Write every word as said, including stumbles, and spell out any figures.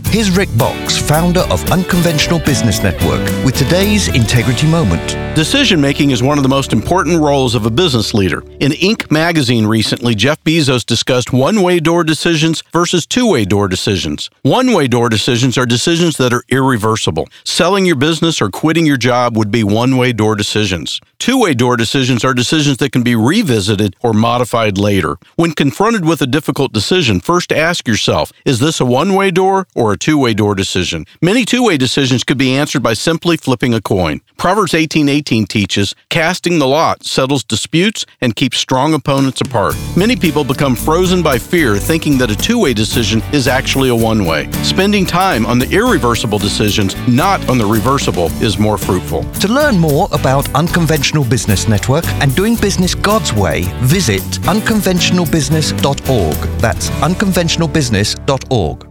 Here's Rick Box, founder of Unconventional Business Network, with today's Integrity Moment. Decision-making is one of the most important roles of a business leader. In Inc magazine recently, Jeff Bezos discussed one-way door decisions versus two-way door decisions. One-way door decisions are decisions that are irreversible. Selling your business or quitting your job would be one-way door decisions. Two-way door decisions are decisions that can be revisited or modified later. When confronted with a difficult decision, first ask yourself, is this a one-way door or a two-way door decision? Many two-way decisions could be answered by simply flipping a coin. Proverbs eighteen eighteen teaches, casting the lot settles disputes and keeps strong opponents apart. Many people become frozen by fear, thinking that a two-way decision is actually a one-way. Spending time on the irreversible decisions, not on the reversible, is more fruitful. To learn more about Unconventional Business Network and doing business God's way, visit unconventional business dot org. That's unconventional business dot org.